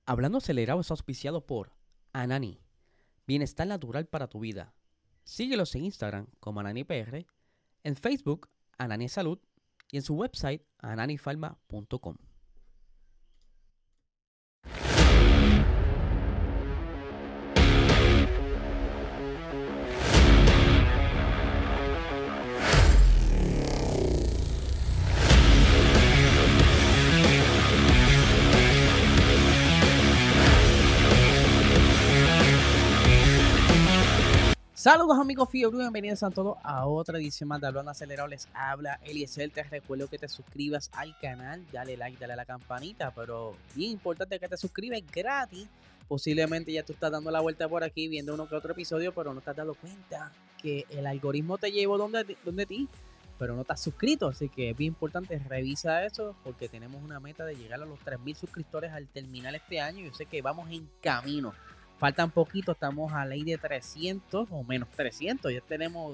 Hablando acelerado es auspiciado por Anani, bienestar natural para tu vida. Síguelos en Instagram como AnaniPR, en Facebook Anani Salud y en su website ananifarma.com. Saludos amigos Fiebre, bienvenidos a todos a otra edición más de Hablando Acelerado. Les habla Eliezer. Te recuerdo que te suscribas al canal, dale like, dale a la campanita, pero bien importante que te suscribas gratis. Posiblemente ya tú estás dando la vuelta por aquí viendo uno que otro episodio, pero no te has dado cuenta que el algoritmo te llevó donde ti, pero no estás suscrito, así que es bien importante, revisa eso porque tenemos una meta de llegar a los 3,000 suscriptores al terminar este año. Yo sé que vamos en camino. Faltan poquito, estamos a ley de 300 o menos 300. Ya tenemos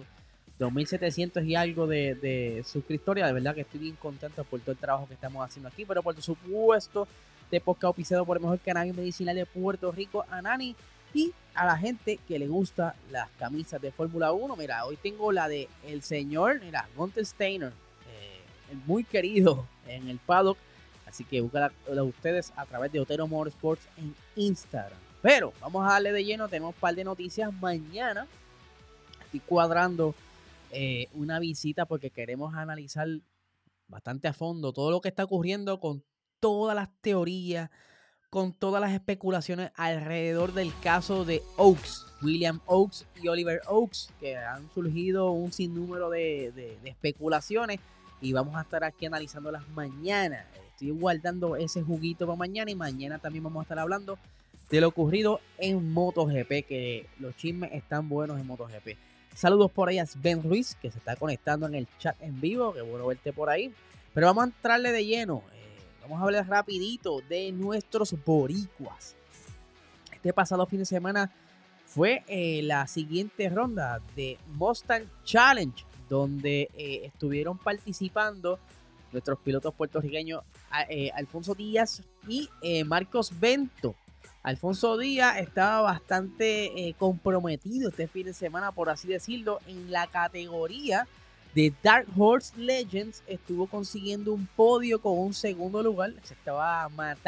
2,700 y algo de suscriptores. De verdad que estoy bien contento por todo el trabajo que estamos haciendo aquí. Pero por supuesto, de podcast auspiciado por el mejor cannabis medicinal de Puerto Rico, Anani. Y a la gente que le gusta las camisas de Fórmula 1. Mira, hoy tengo la de el señor, mira, Gunther Steiner, el muy querido en el paddock. Así que búscala ustedes a través de Otero Motorsports en Instagram. Pero vamos a darle de lleno, tenemos un par de noticias mañana. Estoy cuadrando una visita porque queremos analizar bastante a fondo todo lo que está ocurriendo con todas las teorías, con todas las especulaciones alrededor del caso de Oaks, William Oaks y Oliver Oaks, que han surgido un sinnúmero de especulaciones y vamos a estar aquí analizándolas mañana. Estoy guardando ese juguito para mañana y mañana también vamos a estar hablando de lo ocurrido en MotoGP, que los chismes están buenos en MotoGP. Saludos por ahí a Sven Ruiz, que se está conectando en el chat en vivo, que bueno verte por ahí. Pero vamos a entrarle de lleno, vamos a hablar rapidito de nuestros boricuas. Este pasado fin de semana fue la siguiente ronda de Mustang Challenge, donde estuvieron participando nuestros pilotos puertorriqueños Alfonso Díaz y Marcos Bento. Alfonso Díaz estaba bastante comprometido este fin de semana, por así decirlo, en la categoría de Dark Horse Legends. Estuvo consiguiendo un podio con un segundo lugar. Se estaba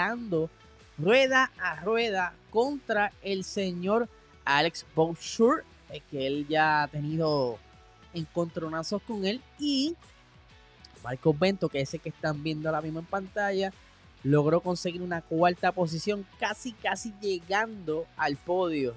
matando rueda a rueda contra el señor Alex Bouchard, que él ya ha tenido encontronazos con él. Y Marcos Bento, que es ese que están viendo ahora mismo en pantalla, logró conseguir una cuarta posición, casi llegando al podio.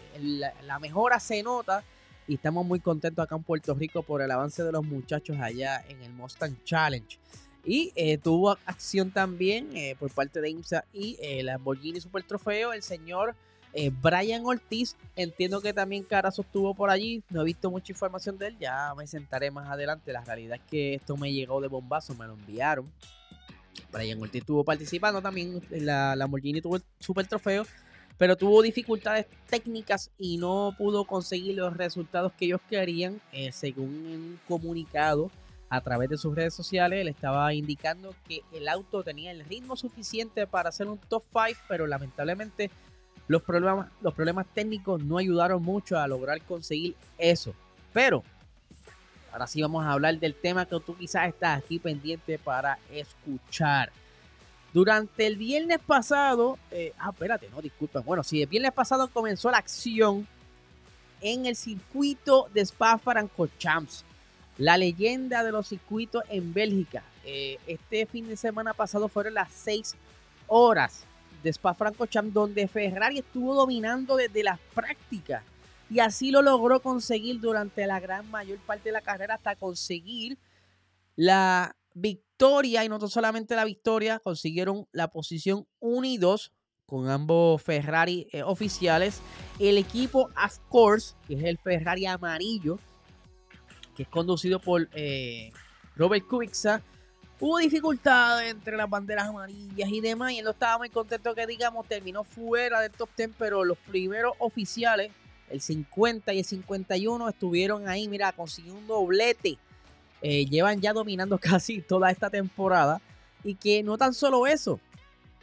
La mejora se nota y estamos muy contentos acá en Puerto Rico por el avance de los muchachos allá en el Mustang Challenge. Y tuvo acción también por parte de IMSA y Lamborghini Super Trofeo, el señor Brian Ortiz. Entiendo que también Carazo estuvo por allí. No he visto mucha información de él, ya me sentaré más adelante. La realidad es que esto me llegó de bombazo, me lo enviaron. Brian Ortiz estuvo participando también en la Lamborghini Super Trofeo, pero tuvo dificultades técnicas y no pudo conseguir los resultados que ellos querían. Según un comunicado a través de sus redes sociales, él estaba indicando que el auto tenía el ritmo suficiente para hacer un top 5, pero lamentablemente los problemas técnicos no ayudaron mucho a lograr conseguir eso. Pero ahora sí vamos a hablar del tema que tú quizás estás aquí pendiente para escuchar. Durante el viernes pasado, Bueno, sí, el viernes pasado comenzó la acción en el circuito de Spa-Francorchamps, la leyenda de los circuitos en Bélgica. Este fin de semana pasado fueron las 6 horas de Spa-Francorchamps, donde Ferrari estuvo dominando desde las prácticas. Y así lo logró conseguir durante la gran mayor parte de la carrera hasta conseguir la victoria. Y no solamente la victoria, consiguieron la posición 1 y 2 con ambos Ferrari oficiales. El equipo Of Course, que es el Ferrari amarillo, que es conducido por Robert Kubica, hubo dificultades entre las banderas amarillas y demás. Y él no estaba muy contento que, digamos, terminó fuera del top 10, pero los primeros oficiales, el 50 y el 51, estuvieron ahí, mira, consiguió un doblete. Llevan ya dominando casi toda esta temporada. Y que no tan solo eso,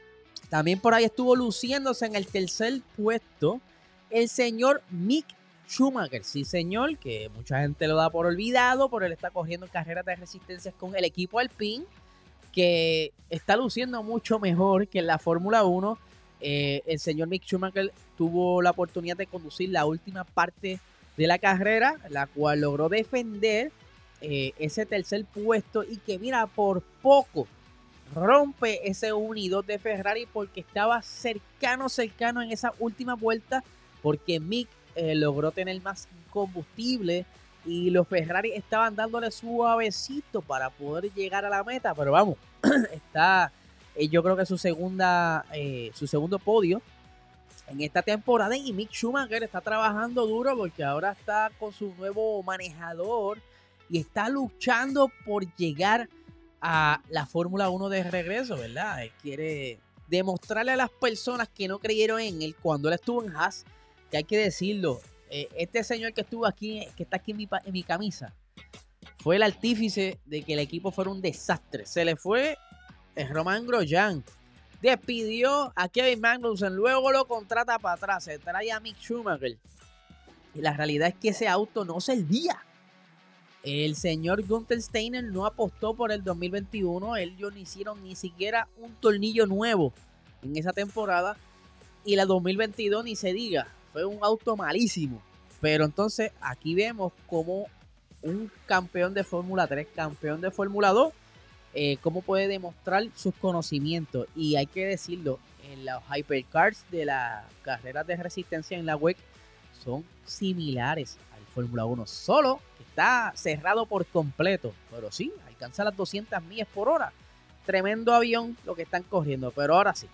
También por ahí estuvo luciéndose en el tercer puesto el señor Mick Schumacher. Sí, señor, que mucha gente lo da por olvidado, pero él está corriendo carreras de resistencias con el equipo Alpine, que está luciendo mucho mejor que en la Fórmula 1. El señor Mick Schumacher tuvo la oportunidad de conducir la última parte de la carrera, la cual logró defender ese tercer puesto y que mira, por poco rompe ese 1 y 2 de Ferrari porque estaba cercano en esa última vuelta, porque Mick logró tener más combustible y los Ferrari estaban dándole suavecito para poder llegar a la meta, pero vamos, está yo creo que su segundo podio en esta temporada, y Mick Schumacher está trabajando duro porque ahora está con su nuevo manejador y está luchando por llegar a la Fórmula 1 de regreso, ¿verdad? Él quiere demostrarle a las personas que no creyeron en él cuando él estuvo en Haas, que hay que decirlo, este señor que estuvo aquí, que está aquí en mi camisa, fue el artífice de que el equipo fuera un desastre. Se le fue Romain Grosjean, despidió a Kevin Magnussen, luego lo contrata para atrás, se trae a Mick Schumacher. Y la realidad es que ese auto no servía. El señor Gunther Steiner no apostó por el 2021. Ellos no hicieron ni siquiera un tornillo nuevo en esa temporada. Y la 2022 ni se diga. Fue un auto malísimo. Pero entonces aquí vemos como un campeón de Fórmula 3, campeón de Fórmula 2, cómo puede demostrar sus conocimientos. Y hay que decirlo, en los hypercars de las carreras de resistencia en la WEC son similares al Fórmula 1, solo que está cerrado por completo, pero sí, alcanza las 200 millas por hora. Tremendo avión lo que están corriendo, pero ahora sí.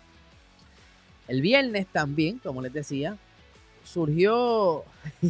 El viernes también, como les decía, surgió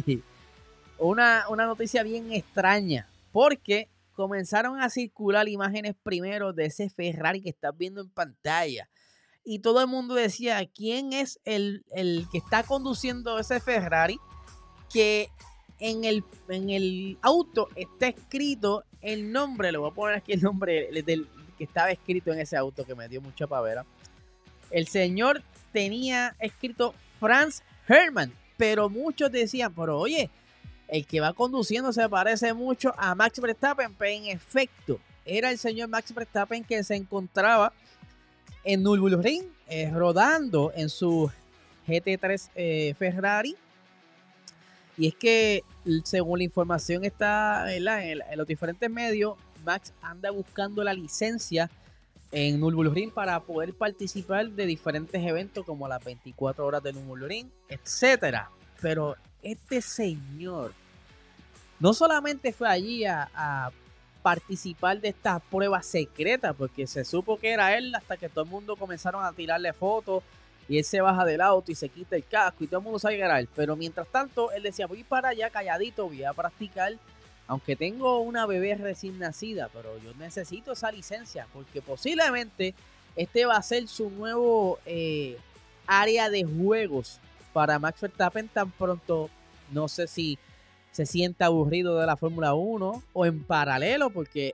una noticia bien extraña, porque comenzaron a circular imágenes primero de ese Ferrari que estás viendo en pantalla. Y todo el mundo decía, ¿quién es el que está conduciendo ese Ferrari? Que en el auto está escrito el nombre, le voy a poner aquí el nombre del que estaba escrito en ese auto, que me dio mucha pavera. El señor tenía escrito Franz Hermann, pero muchos decían, pero oye, el que va conduciendo se parece mucho a Max Verstappen, pero en efecto, era el señor Max Verstappen que se encontraba en Nürburgring, rodando en su GT3 Ferrari. Y es que, según la información está en los diferentes medios, Max anda buscando la licencia en Nürburgring para poder participar de diferentes eventos como las 24 horas de Nürburgring, etcétera. Pero este señor no solamente fue allí a participar de esta prueba secreta, porque se supo que era él hasta que todo el mundo comenzaron a tirarle fotos y él se baja del auto y se quita el casco y todo el mundo sabe que era él. Pero mientras tanto, él decía, voy para allá calladito, voy a practicar, aunque tengo una bebé recién nacida, pero yo necesito esa licencia, porque posiblemente este va a ser su nuevo área de juegos para Max Verstappen tan pronto, no sé si se sienta aburrido de la Fórmula 1 o en paralelo, porque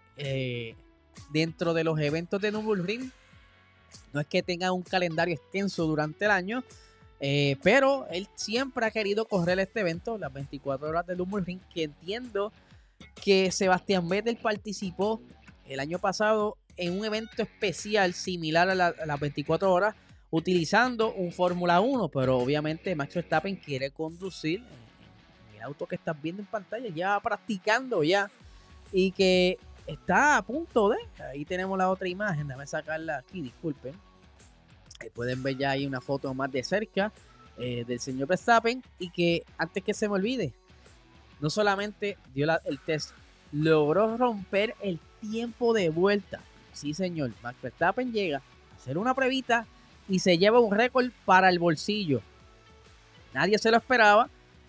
dentro de los eventos de Nürburgring no es que tenga un calendario extenso durante el año, pero él siempre ha querido correr este evento, las 24 horas de Nürburgring, que entiendo que Sebastián Vettel participó el año pasado en un evento especial similar a las 24 horas utilizando un Fórmula 1, pero obviamente Max Verstappen quiere conducir el auto que estás viendo en pantalla, ya practicando ya, y que está a punto de, ahí tenemos la otra imagen, déjame sacarla aquí, disculpen, ahí pueden ver ya ahí una foto más de cerca del señor Verstappen, y que antes que se me olvide, no solamente dio el test, logró romper el tiempo de vuelta. Sí, señor, Max Verstappen llega a hacer una pruebita y se lleva un récord para el bolsillo. Nadie se lo esperaba.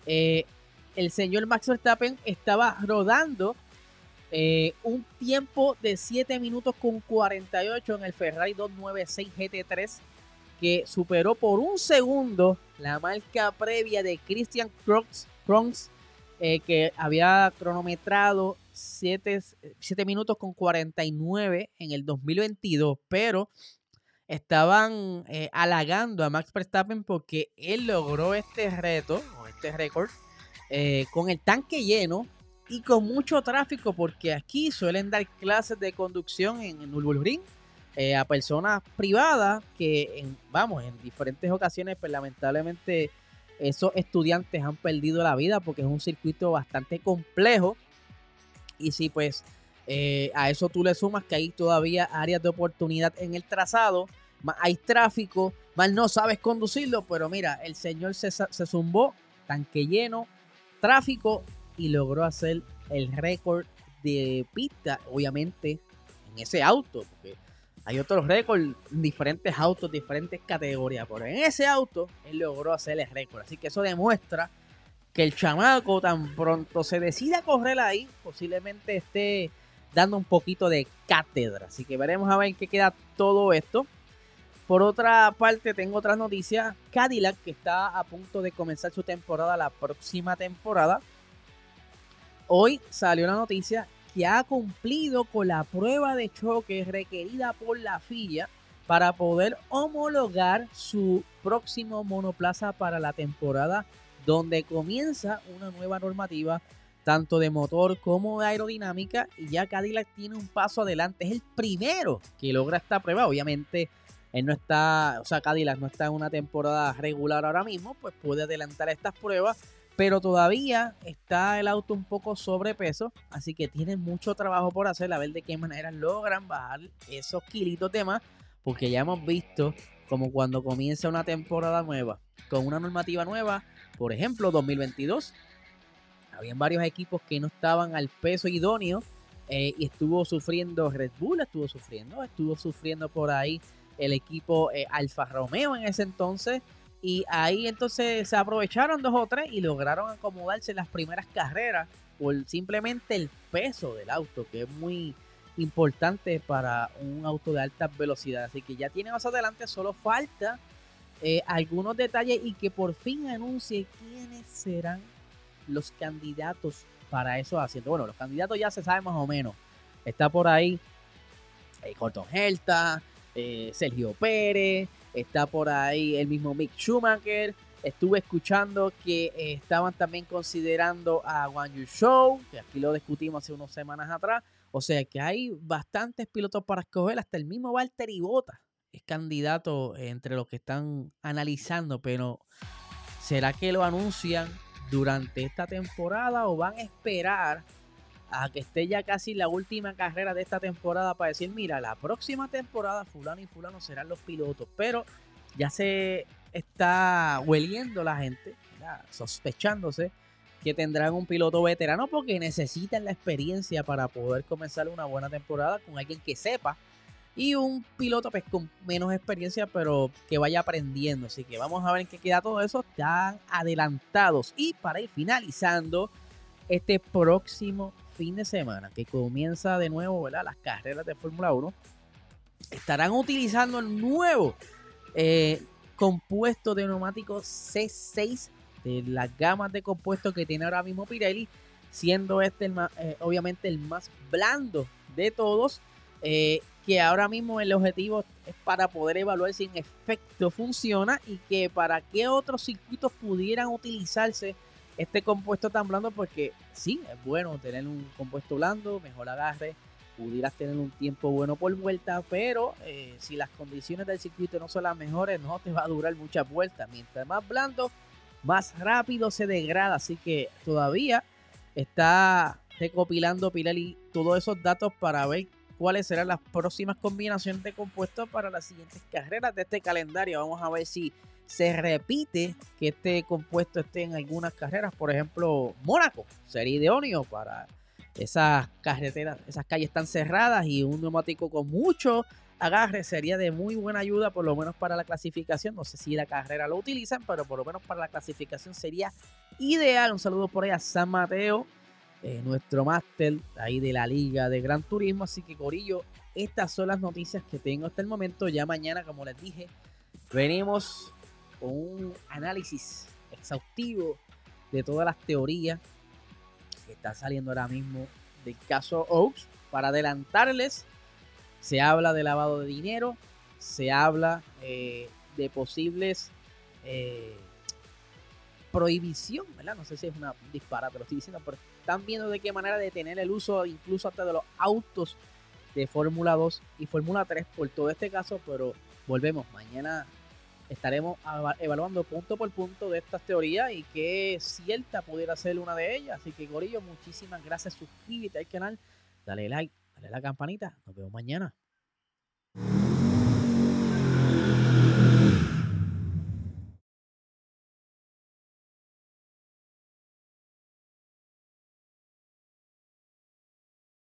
El señor Max Verstappen estaba rodando un tiempo de 7 minutos con 48 en el Ferrari 296 GT3, que superó por un segundo la marca previa de Christian Krohns, que había cronometrado 7 minutos con 49 en el 2022, pero estaban halagando a Max Verstappen porque él logró este reto o este récord con el tanque lleno y con mucho tráfico, porque aquí suelen dar clases de conducción en Nürburgring a personas privadas que, en diferentes ocasiones, pues lamentablemente esos estudiantes han perdido la vida porque es un circuito bastante complejo. Y si pues a eso tú le sumas que hay todavía áreas de oportunidad en el trazado, más hay tráfico, más no sabes conducirlo, pero mira, el señor se zumbó, tanque lleno, tráfico, y logró hacer el récord de pista, obviamente, en ese auto, porque hay otros récords, diferentes autos, diferentes categorías, pero en ese auto él logró hacer el récord. Así que eso demuestra que el chamaco tan pronto se decida a correr ahí, posiblemente esté dando un poquito de cátedra. Así que veremos a ver en qué queda todo esto. Por otra parte, tengo otras noticias. Cadillac, que está a punto de comenzar su temporada, la próxima temporada. Hoy salió la noticia que ha cumplido con la prueba de choque requerida por la FIA para poder homologar su próximo monoplaza para la temporada, donde comienza una nueva normativa tanto de motor como de aerodinámica, y ya Cadillac tiene un paso adelante. Es el primero que logra esta prueba. Obviamente él no está, o sea, Cadillac no está en una temporada regular ahora mismo, pues puede adelantar estas pruebas, pero todavía está el auto un poco sobrepeso, así que tiene mucho trabajo por hacer, a ver de qué manera logran bajar esos kilitos de más, porque ya hemos visto como cuando comienza una temporada nueva, con una normativa nueva, por ejemplo 2022, habían varios equipos que no estaban al peso idóneo, y estuvo sufriendo Red Bull, estuvo sufriendo por ahí el equipo Alfa Romeo en ese entonces, y ahí entonces se aprovecharon 2 o 3 y lograron acomodarse en las primeras carreras por simplemente el peso del auto, que es muy importante para un auto de alta velocidad. Así que ya tiene más adelante, solo falta algunos detalles y que por fin anuncie quiénes serán los candidatos para esos asientos. Bueno, los candidatos ya se sabe más o menos. Está por ahí Colton Herta, Sergio Pérez, está por ahí el mismo Mick Schumacher. Estuve escuchando que estaban también considerando a Guan Yu Zhou, que aquí lo discutimos hace unas semanas atrás. O sea que hay bastantes pilotos para escoger, hasta el mismo Valtteri Bottas es candidato entre los que están analizando, pero ¿será que lo anuncian durante esta temporada o van a esperar a que esté ya casi la última carrera de esta temporada para decir, mira, la próxima temporada fulano y fulano serán los pilotos? Pero ya se está hueliendo la gente, ya sospechándose que tendrán un piloto veterano porque necesitan la experiencia para poder comenzar una buena temporada con alguien que sepa, y un piloto pues con menos experiencia pero que vaya aprendiendo. Así que vamos a ver en qué queda todo eso, están adelantados. Y para ir finalizando, este próximo fin de semana que comienza de nuevo, ¿verdad?, las carreras de Fórmula 1, estarán utilizando el nuevo compuesto de neumáticos C6 de las gamas de compuestos que tiene ahora mismo Pirelli, siendo este obviamente el más blando de todos, que ahora mismo el objetivo es para poder evaluar si en efecto funciona y que para qué otros circuitos pudieran utilizarse este compuesto tan blando, porque sí, es bueno tener un compuesto blando, mejor agarre, pudieras tener un tiempo bueno por vuelta, pero si las condiciones del circuito no son las mejores, no te va a durar muchas vueltas. Mientras más blando, más rápido se degrada. Así que todavía está recopilando Pirelli todos esos datos para ver cuáles serán las próximas combinaciones de compuestos para las siguientes carreras de este calendario. Vamos a ver si se repite que este compuesto esté en algunas carreras. Por ejemplo, Mónaco sería idóneo para esas carreteras, esas calles tan cerradas, y un neumático con mucho agarre sería de muy buena ayuda, por lo menos para la clasificación. No sé si la carrera lo utilizan, pero por lo menos para la clasificación sería ideal. Un saludo por ahí a San Mateo, nuestro máster ahí de la Liga de Gran Turismo. Así que, corillo, estas son las noticias que tengo hasta el momento. Ya mañana, como les dije, venimos con un análisis exhaustivo de todas las teorías que está saliendo ahora mismo del caso Oaks. Para adelantarles, se habla de lavado de dinero, se habla de posibles eh, prohibición, ¿verdad? No sé si es una disparate, lo estoy diciendo, pero están viendo de qué manera detener el uso incluso hasta de los autos de Fórmula 2 y Fórmula 3 por todo este caso, pero volvemos, mañana estaremos evaluando punto por punto de estas teorías y qué cierta pudiera ser una de ellas. Así que, Gorillo, muchísimas gracias, suscríbete al canal, dale like, dale a la campanita, nos vemos mañana.